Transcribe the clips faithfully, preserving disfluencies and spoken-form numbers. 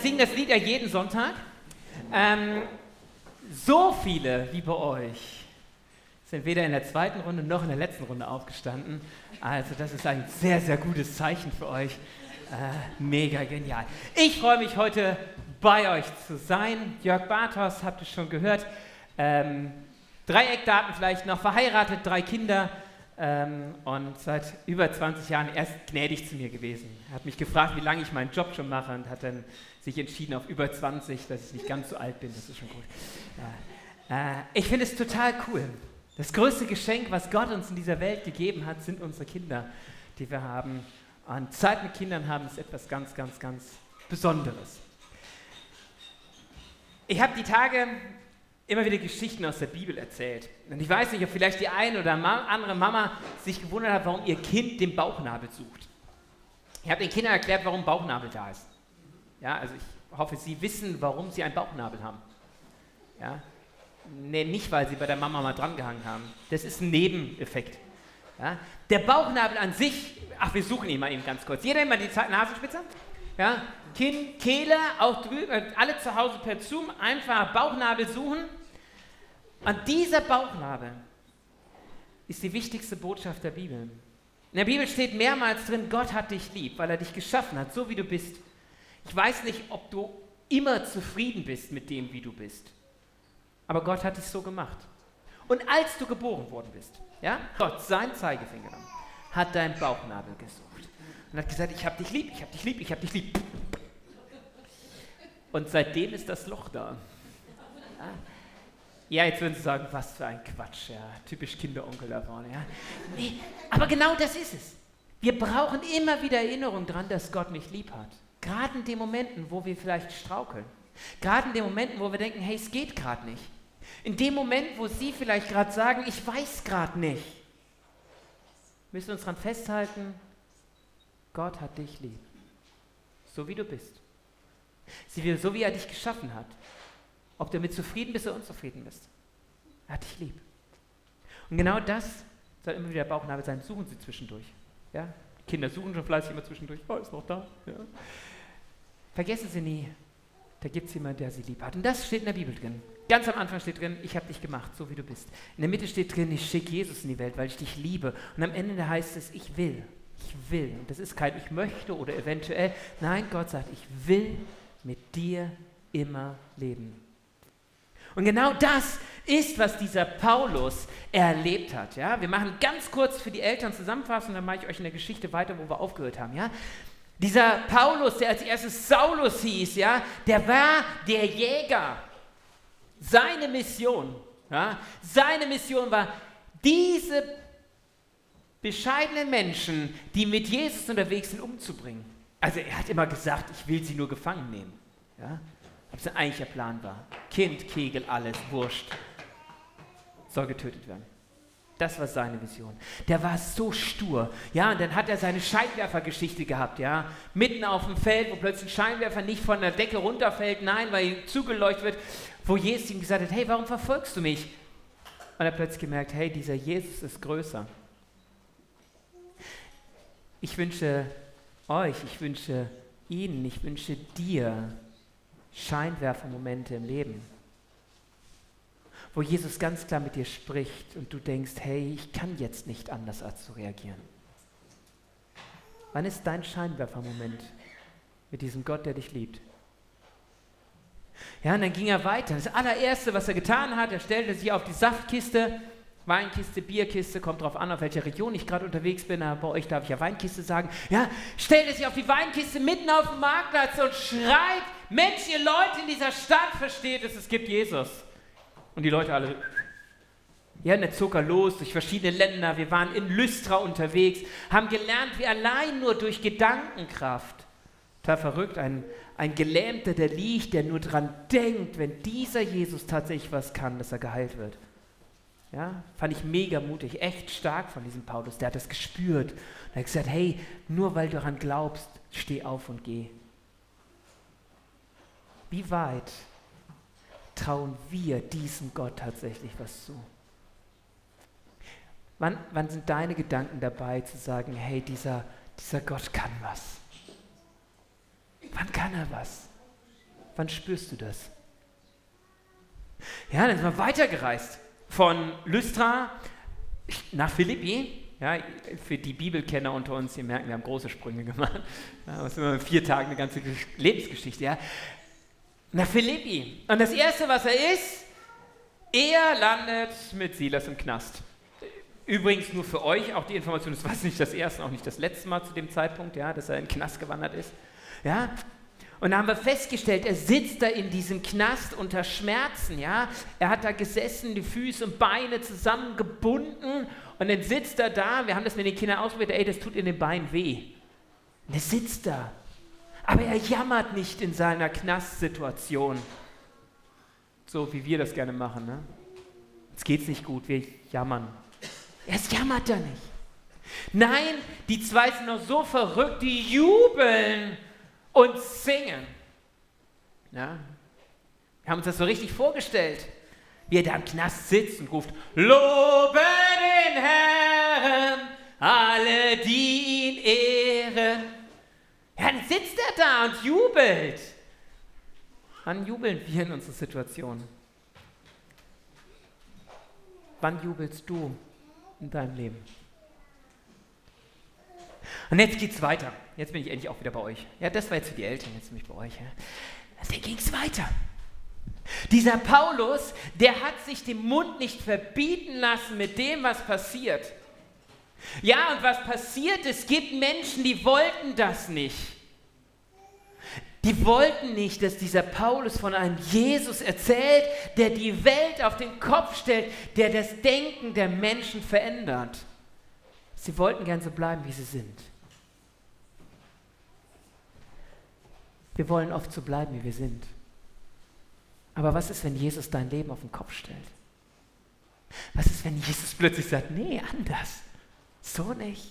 singen das Lied ja jeden Sonntag. Ähm, so viele wie bei euch sind weder in der zweiten Runde noch in der letzten Runde aufgestanden. Also das ist ein sehr, sehr gutes Zeichen für euch. Äh, mega genial. Ich freue mich heute bei euch zu sein. Jörg Bartos, habt ihr schon gehört. Ähm, drei Eckdaten vielleicht noch, verheiratet, drei Kinder. Ähm, und seit über zwanzig Jahren erst gnädig zu mir gewesen. Er hat mich gefragt, wie lange ich meinen Job schon mache und hat dann sich entschieden auf über zwanzig, dass ich nicht ganz so alt bin. Das ist schon gut. Ja. Äh, ich finde es total cool. Das größte Geschenk, was Gott uns in dieser Welt gegeben hat, sind unsere Kinder, die wir haben. Und Zeit mit Kindern haben ist etwas ganz, ganz, ganz Besonderes. Ich habe die Tage immer wieder Geschichten aus der Bibel erzählt. Und ich weiß nicht, ob vielleicht die eine oder andere Mama sich gewundert hat, warum ihr Kind den Bauchnabel sucht. Ich habe den Kindern erklärt, warum Bauchnabel da ist. Ja, also ich hoffe, sie wissen, warum sie einen Bauchnabel haben. Ja? Nee, nicht, weil sie bei der Mama mal drangehangen haben. Das ist ein Nebeneffekt. Ja? Der Bauchnabel an sich, ach, wir suchen ihn mal eben ganz kurz. Jeder immer die Nasenspitze? Ja? Kinn, Kehle, auch drüben, alle zu Hause per Zoom, einfach Bauchnabel suchen. Und dieser Bauchnabel ist die wichtigste Botschaft der Bibel. In der Bibel steht mehrmals drin, Gott hat dich lieb, weil er dich geschaffen hat, so wie du bist. Ich weiß nicht, ob du immer zufrieden bist mit dem, wie du bist. Aber Gott hat dich so gemacht. Und als du geboren worden bist, ja, Gott, sein Zeigefinger, hat deinen Bauchnabel gesucht. Und hat gesagt, ich hab dich lieb, ich hab dich lieb, ich hab dich lieb. Und seitdem ist das Loch da. Ja, ja, jetzt würden Sie sagen, was für ein Quatsch, ja, typisch Kinderonkel da vorne. Ja. Nee, aber genau das ist es. Wir brauchen immer wieder Erinnerung daran, dass Gott mich lieb hat. Gerade in den Momenten, wo wir vielleicht straucheln. Gerade in den Momenten, wo wir denken, hey, es geht gerade nicht. In dem Moment, wo Sie vielleicht gerade sagen, ich weiß gerade nicht, müssen wir uns daran festhalten, Gott hat dich lieb. So wie du bist. So wie er dich geschaffen hat. Ob du damit zufrieden bist oder unzufrieden bist. Er hat dich lieb. Und genau das soll immer wieder der Bauchnabel sein. Suchen Sie zwischendurch. Ja? Kinder suchen schon fleißig immer zwischendurch. Oh, ist noch da. Ja. Vergessen Sie nie, da gibt es jemanden, der Sie lieb hat. Und das steht in der Bibel drin. Ganz am Anfang steht drin, ich habe dich gemacht, so wie du bist. In der Mitte steht drin, ich schicke Jesus in die Welt, weil ich dich liebe. Und am Ende heißt es, ich will. Ich will. Und das ist kein ich möchte oder eventuell. Nein, Gott sagt, ich will mit dir immer leben. Und genau das ist, was dieser Paulus erlebt hat. Ja? Wir machen ganz kurz für die Eltern Zusammenfassung, dann mache ich euch in der Geschichte weiter, wo wir aufgehört haben. Ja? Dieser Paulus, der als erstes Saulus hieß, ja, der war der Jäger. Seine Mission, ja, seine Mission war, diese bescheidenen Menschen, die mit Jesus unterwegs sind, umzubringen. Also er hat immer gesagt, ich will sie nur gefangen nehmen. Ja? Aber sein eigentlicher Plan war, Kind, Kegel, alles, wurscht, soll getötet werden. Das war seine Vision. Der war so stur. Ja, und dann hat er seine Scheinwerfergeschichte gehabt, ja. Mitten auf dem Feld, wo plötzlich ein Scheinwerfer nicht von der Decke runterfällt, nein, weil ihm zugeleuchtet wird, wo Jesus ihm gesagt hat, hey, warum verfolgst du mich? Und er hat plötzlich gemerkt, hey, dieser Jesus ist größer. Ich wünsche euch, ich wünsche Ihnen, ich wünsche dir Scheinwerfermomente im Leben, wo Jesus ganz klar mit dir spricht und du denkst, hey, ich kann jetzt nicht anders als zu reagieren. Wann ist dein Scheinwerfermoment mit diesem Gott, der dich liebt? Ja, und dann ging er weiter. Das allererste, was er getan hat, er stellte sich auf die Saftkiste, Weinkiste, Bierkiste, kommt drauf an, auf welcher Region ich gerade unterwegs bin, aber bei euch darf ich ja Weinkiste sagen. Ja, stellte sich auf die Weinkiste mitten auf dem Marktplatz und schreit, Mensch, ihr Leute in dieser Stadt, versteht es, es gibt Jesus. Und die Leute alle, ja, und dann zog er los durch verschiedene Länder. Wir waren in Lystra unterwegs, haben gelernt, wie allein nur durch Gedankenkraft, total verrückt, ein, ein Gelähmter, der liegt, der nur dran denkt, wenn dieser Jesus tatsächlich was kann, dass er geheilt wird. Ja, fand ich mega mutig, echt stark von diesem Paulus, der hat das gespürt. Und er hat gesagt, hey, nur weil du daran glaubst, steh auf und geh. Wie weit trauen wir diesem Gott tatsächlich was zu? Wann, wann sind deine Gedanken dabei zu sagen, hey, dieser, dieser Gott kann was? Wann kann er was? Wann spürst du das? Ja, dann sind wir weitergereist. Von Lystra nach Philippi. Ja, für die Bibelkenner unter uns, die merken, wir haben große Sprünge gemacht. Ja, das ist immer in vier Tagen eine ganze Lebensgeschichte. Ja. Nach Philippi. Und das Erste, was er ist, er landet mit Silas im Knast. Übrigens nur für euch auch die Information, das war nicht das erste, auch nicht das letzte Mal zu dem Zeitpunkt, ja, dass er in den Knast gewandert ist. Ja. Und da haben wir festgestellt, er sitzt da in diesem Knast unter Schmerzen. Ja. Er hat da gesessen, die Füße und Beine zusammengebunden. Und dann sitzt er da, wir haben das mit den Kindern ausprobiert, ey, das tut in den Beinen weh. Und er sitzt da. Aber er jammert nicht in seiner Knastsituation. So wie wir das gerne machen. Ne? Uns geht's nicht gut, wir jammern. Erst jammert er nicht. Nein, die zwei sind noch so verrückt, die jubeln und singen. Ja? Wir haben uns das so richtig vorgestellt. Wie er da im Knast sitzt und ruft, lobe den Herrn, alle, die ihn ehren. Ja, dann sitzt er da und jubelt. Wann jubeln wir in unserer Situation? Wann jubelst du in deinem Leben? Und jetzt geht's weiter. Jetzt bin ich endlich auch wieder bei euch. Ja, das war jetzt für die Eltern, jetzt bin ich bei euch. Ja. Dann ging's weiter. Dieser Paulus, der hat sich den Mund nicht verbieten lassen mit dem, was passiert. Ja, und was passiert? Es gibt Menschen, die wollten das nicht. Die wollten nicht, dass dieser Paulus von einem Jesus erzählt, der die Welt auf den Kopf stellt, der das Denken der Menschen verändert. Sie wollten gern so bleiben, wie sie sind. Wir wollen oft so bleiben, wie wir sind. Aber was ist, wenn Jesus dein Leben auf den Kopf stellt? Was ist, wenn Jesus plötzlich sagt, nee, anders, so nicht?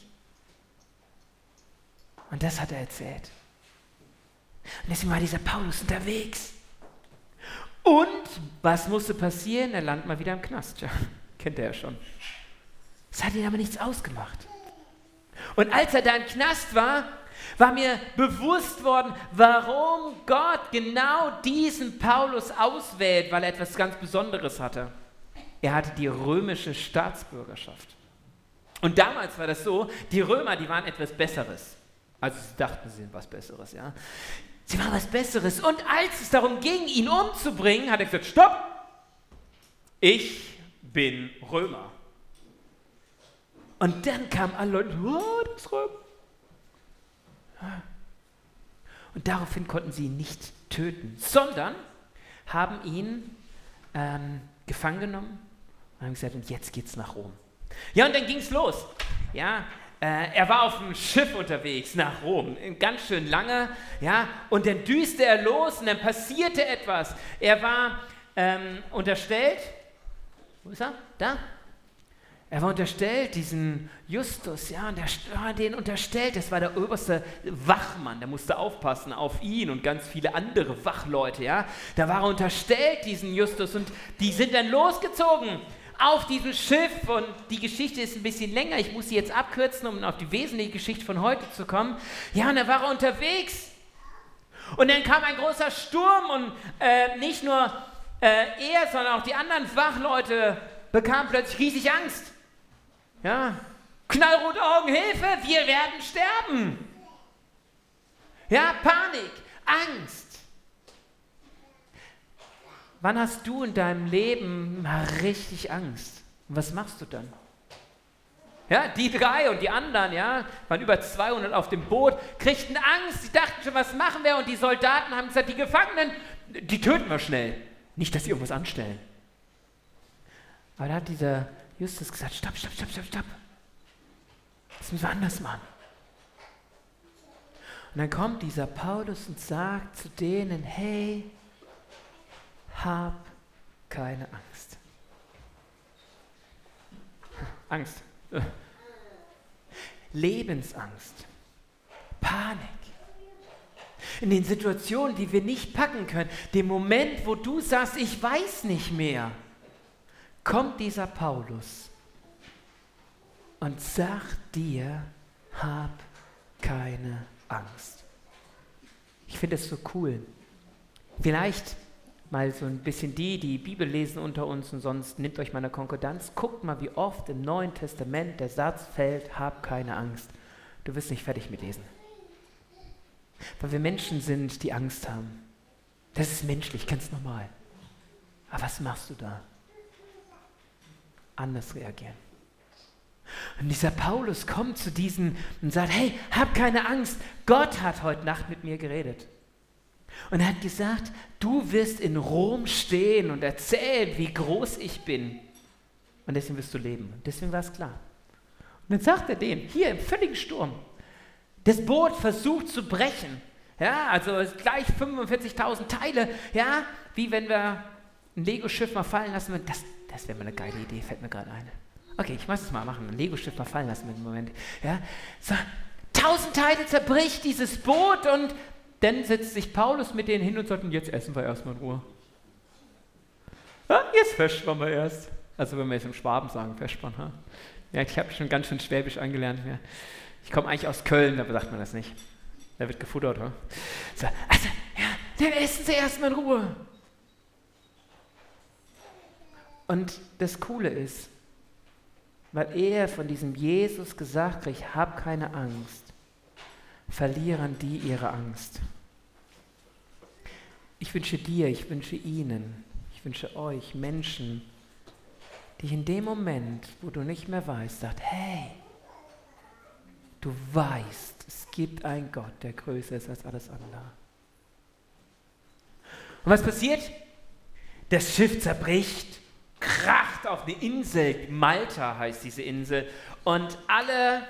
Und das hat er erzählt. Und deswegen war dieser Paulus unterwegs. Und was musste passieren? Er landet mal wieder im Knast. Ja, kennt er ja schon. Das hat ihn aber nichts ausgemacht. Und als er da im Knast war, war mir bewusst worden, warum Gott genau diesen Paulus auswählt, weil er etwas ganz Besonderes hatte. Er hatte die römische Staatsbürgerschaft. Und damals war das so, die Römer, die waren etwas Besseres. Also sie dachten, sie sind was Besseres, ja. Sie waren was Besseres. Und als es darum ging, ihn umzubringen, hat er gesagt, stopp, ich bin Römer. Und dann kamen alle Leute, oh, du bist Römer. Und daraufhin konnten sie ihn nicht töten, sondern haben ihn ähm, gefangen genommen und haben gesagt, und jetzt geht's nach Rom. Ja, und dann ging's los. Ja, äh, er war auf einem Schiff unterwegs nach Rom, ganz schön lange. Ja, und dann düste er los und dann passierte etwas. Er war ähm, unterstellt. Wo ist er? Da? Er war unterstellt, diesen Justus, ja, und der war den unterstellt, das war der oberste Wachmann, der musste aufpassen auf ihn und ganz viele andere Wachleute, ja. Da war er unterstellt, diesen Justus, und die sind dann losgezogen auf diesem Schiff, und die Geschichte ist ein bisschen länger, ich muss sie jetzt abkürzen, um auf die wesentliche Geschichte von heute zu kommen. Ja, und da war er unterwegs und dann kam ein großer Sturm und äh, nicht nur äh, er, sondern auch die anderen Wachleute bekamen plötzlich riesig Angst. Ja, knallrote Augen, Hilfe, wir werden sterben. Ja, Panik, Angst. Wann hast du in deinem Leben mal richtig Angst? Und was machst du dann? Ja, die drei und die anderen, ja, waren über zweihundert auf dem Boot, kriegten Angst, sie dachten schon, was machen wir? Und die Soldaten haben gesagt, die Gefangenen, die töten wir schnell. Nicht, dass sie irgendwas anstellen. Aber da hat dieser Justus gesagt, stopp, stopp, stopp, stopp, stopp. Das müssen wir anders machen. Und dann kommt dieser Paulus und sagt zu denen, hey, hab keine Angst. Angst. Lebensangst. Panik. In den Situationen, die wir nicht packen können, dem Moment, wo du sagst, ich weiß nicht mehr, kommt dieser Paulus und sagt dir, hab keine Angst. Ich finde es so cool, Vielleicht mal so ein bisschen die, die Bibel lesen unter uns und sonst nehmt euch mal eine Konkordanz. Guckt mal, wie oft im Neuen Testament der Satz fällt, hab keine Angst. Du wirst nicht fertig mit lesen. Weil wir Menschen sind, die Angst haben. Das ist menschlich, ganz normal. Aber was machst du da? Anders reagieren. Und dieser Paulus kommt zu diesen und sagt, hey, hab keine Angst, Gott hat heute Nacht mit mir geredet. Und er hat gesagt, du wirst in Rom stehen und erzählen, wie groß ich bin. Und deswegen wirst du leben. Und deswegen war es klar. Und dann sagt er dem, hier im völligen Sturm, das Boot versucht zu brechen. Ja, also gleich fünfundvierzigtausend Teile, ja, wie wenn wir ein Lego-Schiff mal fallen lassen. Das, das wäre mal eine geile Idee, fällt mir gerade ein. Okay, ich muss es mal machen, ein Lego-Schiff mal fallen lassen mit dem Moment. Ja, so, tausend Teile zerbricht dieses Boot und dann setzt sich Paulus mit denen hin und sagt, jetzt essen wir erstmal in Ruhe. Ja, jetzt verspannen wir erst. Also wenn wir jetzt im Schwaben sagen, verspannen. Ha? Ja, ich habe schon ganz schön Schwäbisch angelernt. Ja. Ich komme eigentlich aus Köln, da sagt man das nicht. Da wird gefuttert, oder? So, also, ja, dann essen Sie erstmal in Ruhe. Und das Coole ist, weil er von diesem Jesus gesagt kriegt, hab keine Angst, verlieren die ihre Angst. Ich wünsche dir, ich wünsche Ihnen, ich wünsche euch Menschen, die in dem Moment, wo du nicht mehr weißt, sagt, hey, du weißt, es gibt einen Gott, der größer ist als alles andere. Und was passiert? Das Schiff zerbricht, kracht auf eine Insel, Malta heißt diese Insel, und alle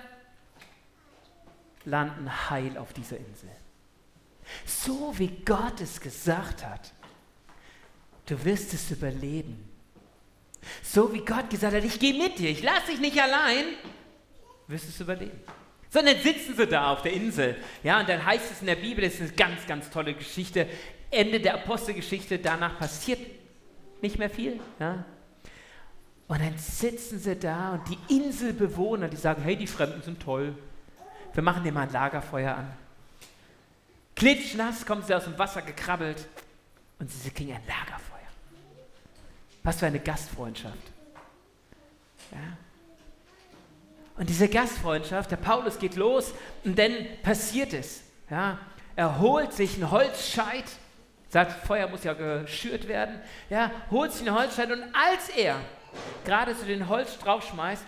landen heil auf dieser Insel. So wie Gott es gesagt hat, du wirst es überleben. So wie Gott gesagt hat, ich gehe mit dir, ich lasse dich nicht allein, wirst du es überleben. Sondern sitzen sie da auf der Insel. Ja, und dann heißt es in der Bibel, das ist eine ganz, ganz tolle Geschichte, Ende der Apostelgeschichte, danach passiert nicht mehr viel. Ja. Und dann sitzen sie da und die Inselbewohner, die sagen, hey, die Fremden sind toll, wir machen dir mal ein Lagerfeuer an. Klitschnass kommen sie aus dem Wasser gekrabbelt und sie kriegen ein Lagerfeuer. Was für eine Gastfreundschaft. Ja. Und diese Gastfreundschaft, der Paulus geht los und dann passiert es. Ja. Er holt sich einen Holzscheit, sagt, Feuer muss ja geschürt werden, ja, holt sich einen Holzscheit und als er gerade so den Holz draufschmeißt,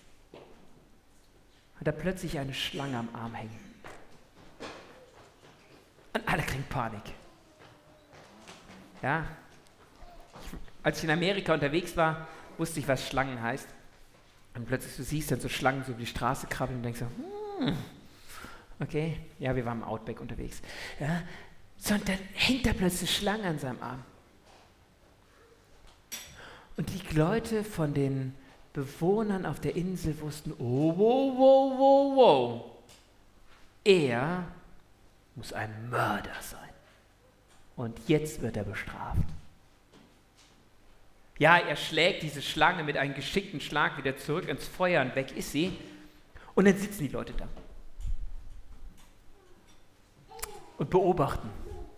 hat er plötzlich eine Schlange am Arm hängen. Und alle kriegen Panik. Ja. Ich, als ich in Amerika unterwegs war, wusste ich, was Schlangen heißt. Und plötzlich du siehst dann so Schlangen so über die Straße krabbeln und denkst so, hm, okay, ja, wir waren im Outback unterwegs. Ja. So, und dann hängt da plötzlich Schlange an seinem Arm. Und die Leute von den Bewohnern auf der Insel wussten, oh, wow, wow, wow, wow. Er muss ein Mörder sein. Und jetzt wird er bestraft. Ja, er schlägt diese Schlange mit einem geschickten Schlag wieder zurück ins Feuer und weg ist sie. Und dann sitzen die Leute da und beobachten.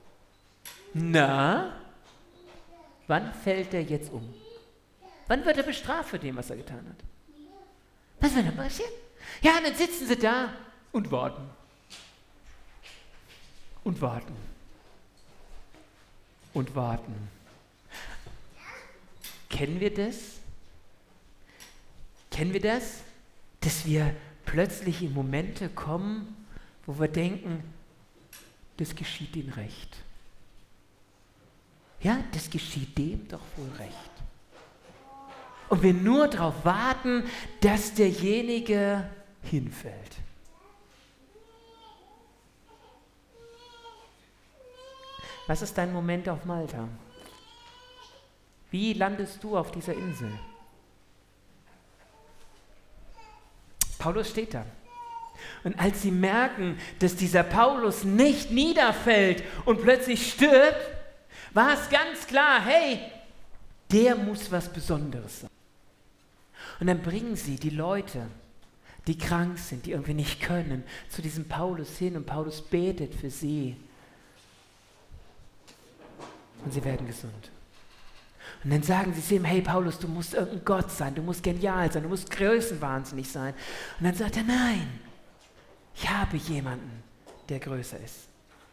Na, wann fällt er jetzt um? Wann wird er bestraft für dem, was er getan hat? Was wird da passieren? Ja, und dann sitzen sie da und warten. Und warten. Und warten. Kennen wir das? Kennen wir das? Dass wir plötzlich in Momente kommen, wo wir denken, das geschieht ihnen recht. Ja, das geschieht dem doch wohl recht. Und wir nur darauf warten, dass derjenige hinfällt. Was ist dein Moment auf Malta? Wie landest du auf dieser Insel? Paulus steht da. Und als sie merken, dass dieser Paulus nicht niederfällt und plötzlich stirbt, war es ganz klar, hey, der muss was Besonderes sein. Und dann bringen sie die Leute, die krank sind, die irgendwie nicht können, zu diesem Paulus hin und Paulus betet für sie. und sie werden gesund. Und dann sagen sie zu ihm, hey Paulus, du musst irgendein Gott sein, du musst genial sein, du musst größenwahnsinnig sein. Und dann sagt er, nein, ich habe jemanden, der größer ist.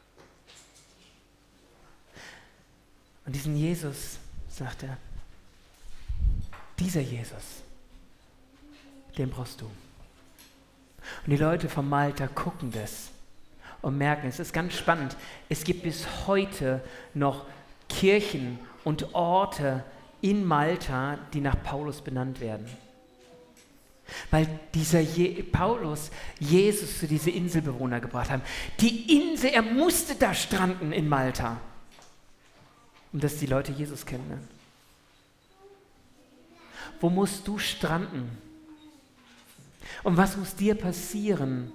Und diesen Jesus, sagt er, dieser Jesus, den brauchst du. Und die Leute von Malta gucken das und merken, es ist ganz spannend, es gibt bis heute noch Kirchen und Orte in Malta, die nach Paulus benannt werden. Weil dieser Je- Paulus Jesus zu diese Inselbewohner gebracht hat. Die Insel, er musste da stranden in Malta, um dass die Leute Jesus kennenlernen. Wo musst du stranden? Und was muss dir passieren,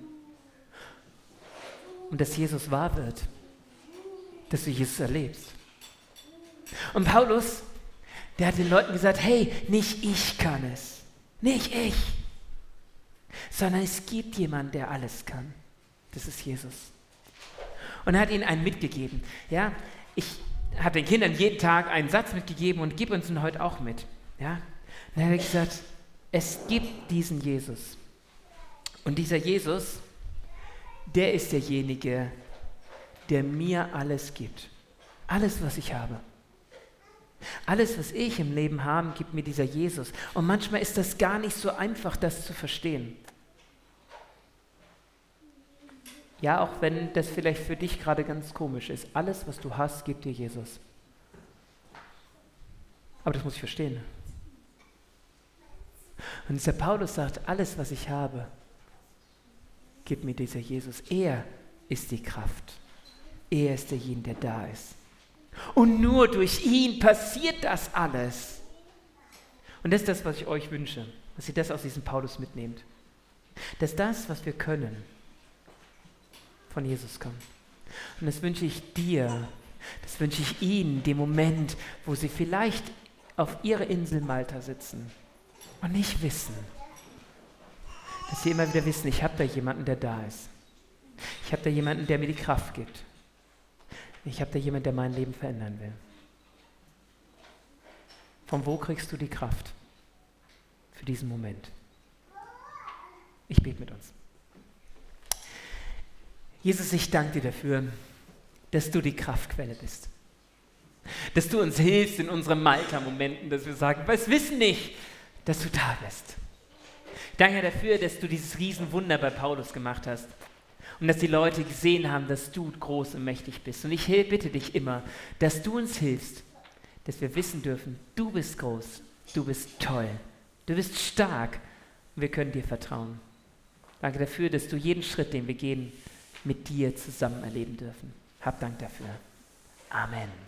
um dass Jesus wahr wird? Dass du Jesus erlebst. Und Paulus, der hat den Leuten gesagt, hey, nicht ich kann es, nicht ich, sondern es gibt jemanden, der alles kann. Das ist Jesus. Und er hat ihnen einen mitgegeben. Ja, ich habe den Kindern jeden Tag einen Satz mitgegeben und gebe uns ihn heute auch mit. Ja, und dann hat er gesagt, es gibt diesen Jesus. Und dieser Jesus, der ist derjenige, der mir alles gibt. Alles, was ich habe. Alles, was ich im Leben habe, gibt mir dieser Jesus. Und manchmal ist das gar nicht so einfach, das zu verstehen. Ja, auch wenn das vielleicht für dich gerade ganz komisch ist. Alles, was du hast, gibt dir Jesus. Aber das muss ich verstehen. Und dieser Paulus sagt, alles, was ich habe, gibt mir dieser Jesus. Er ist die Kraft. Er ist derjenige, der da ist. Und nur durch ihn passiert das alles. Und das ist das, was ich euch wünsche, dass ihr das aus diesem Paulus mitnehmt. Dass das, was wir können, von Jesus kommt. Und das wünsche ich dir, das wünsche ich ihnen, dem Moment, wo sie vielleicht auf ihrer Insel Malta sitzen und nicht wissen, dass sie immer wieder wissen, ich habe da jemanden, der da ist. Ich habe da jemanden, der mir die Kraft gibt. Ich habe da jemanden, der mein Leben verändern will. Von wo kriegst du die Kraft für diesen Moment? Ich bete mit uns. Jesus, ich danke dir dafür, dass du die Kraftquelle bist. Dass du uns hilfst in unseren Malta-Momenten, dass wir sagen, wir wissen nicht, dass du da bist. Ich danke dir dafür, dass du dieses Riesenwunder bei Paulus gemacht hast. Und dass die Leute gesehen haben, dass du groß und mächtig bist. Und ich bitte dich immer, dass du uns hilfst, dass wir wissen dürfen, du bist groß, du bist toll, du bist stark und wir können dir vertrauen. Danke dafür, dass du jeden Schritt, den wir gehen, mit dir zusammen erleben dürfen. Hab Dank dafür. Amen.